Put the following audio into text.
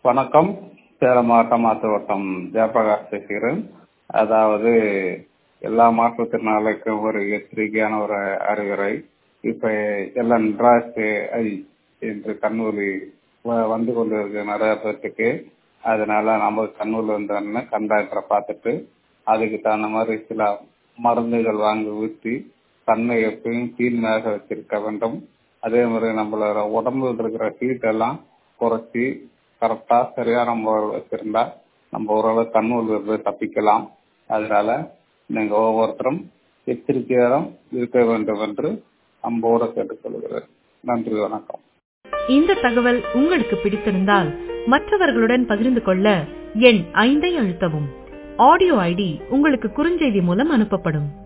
வணக்கம். சேலம் மாவட்டம் ஆத்துவட்டம் ஜெயபிரகாஷ் பேசுகிறேன். அதாவது எல்லா மாற்றுத்திறனாளிக்கும் ஒரு எச்சரிக்கையான ஒரு அறிவுரை. இப்ப எல்லாம் நன்றாக என்று கண்ணூரி வந்து கொண்டு இருக்கு நிறைய பேர்த்துக்கு. அதனால நம்ம கண்ணூர்ல இருந்தோம்னா கண் டாக்டரை பார்த்துட்டு அதுக்கு தகுந்த மாதிரி சில மருந்துகள் வாங்கி ஊற்றி கண்ணை எப்பயும் தீர்மையாக வச்சிருக்க வேண்டும். அதே மாதிரி நம்மளோட உடம்புல இருக்கிற ஹீட் எல்லாம் குறைச்சி கரெக்டா சரியான முறையில் வச்சிருந்தா நம்ம ஓரளவு கண்ணூர்ல இருந்து தப்பிக்கலாம். அதனால நீங்க ஒவ்வொருத்தரும் எச்சரிக்கையாக இருக்க வேண்டும் என்று அன்போட கேட்டுக்கொள்கிறேன். நன்றி, வணக்கம். இந்த தகவல் உங்களுக்கு பிடித்திருந்தால் மற்றவர்களுடன் பகிர்ந்து கொள்ள எண் 5 அழுத்தவும். ஆடியோ ஐடி உங்களுக்கு குறுஞ்செய்தி மூலம் அனுப்பப்படும்.